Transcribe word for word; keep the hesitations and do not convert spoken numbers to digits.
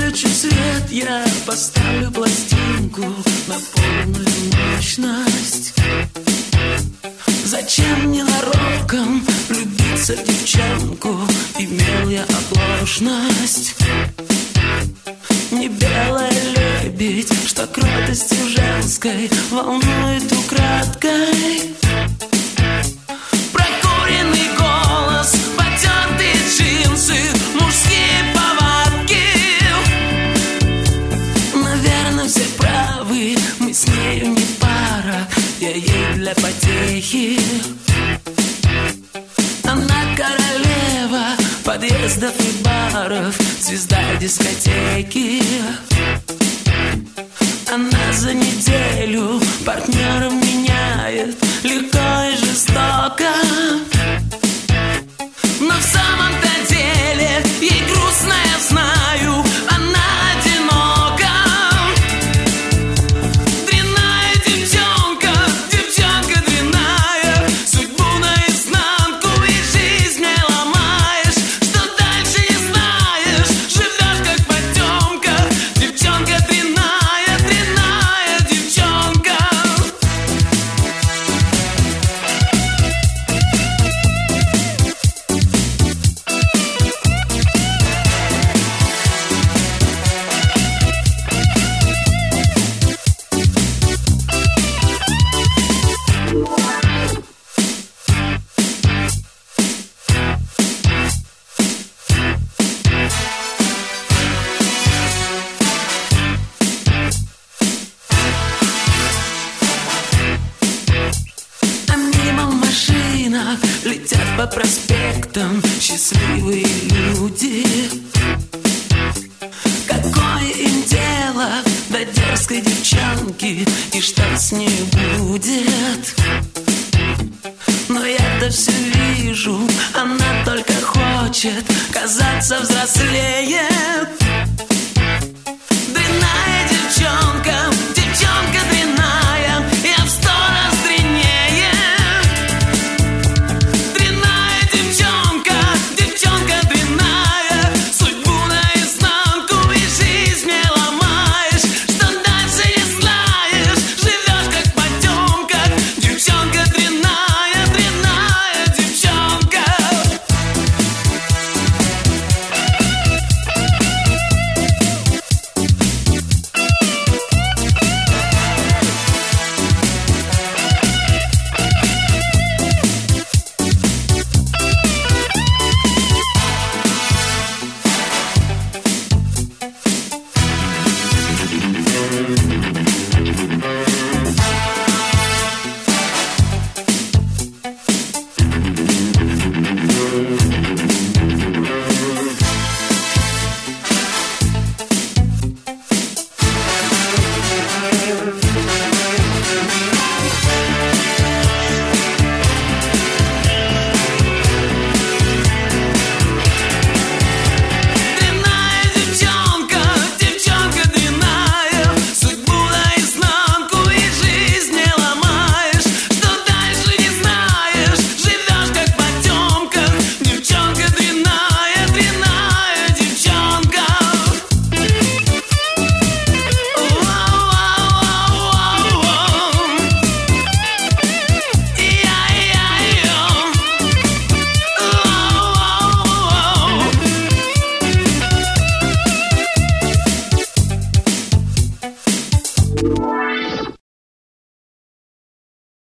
Выключу свет, я поставлю пластинку на полную мощность. Зачем ненароком влюбиться в девчонку? Имел я оплошность. Не белая лебедь, что кротостью женской волнует украдкой. Прокуренный голос, потертые джинсы, мужские повадки. Наверное, все правы, мы с нею не пара, я ей для потехи. Она королева подъездов и баров, звезда дискотеки. Она за неделю партнеров меняет легко и жестоко. Но в самом-то деле ей грустно, я знаю, она одинока. Дрянная девчонка, девчонка дрянная, судьбу наизнанку и жизнь мне ломаешь. Что дальше не знаешь, живешь как потемка. Девчонка дрянная, дрянная девчонка. А мимо в машинах летят по проспектам счастливые люди. Какое им дело до дерзкой девчонки и что с ней будет? Но я-то все вижу, она только хочет казаться взрослее. Дрянная девчонка,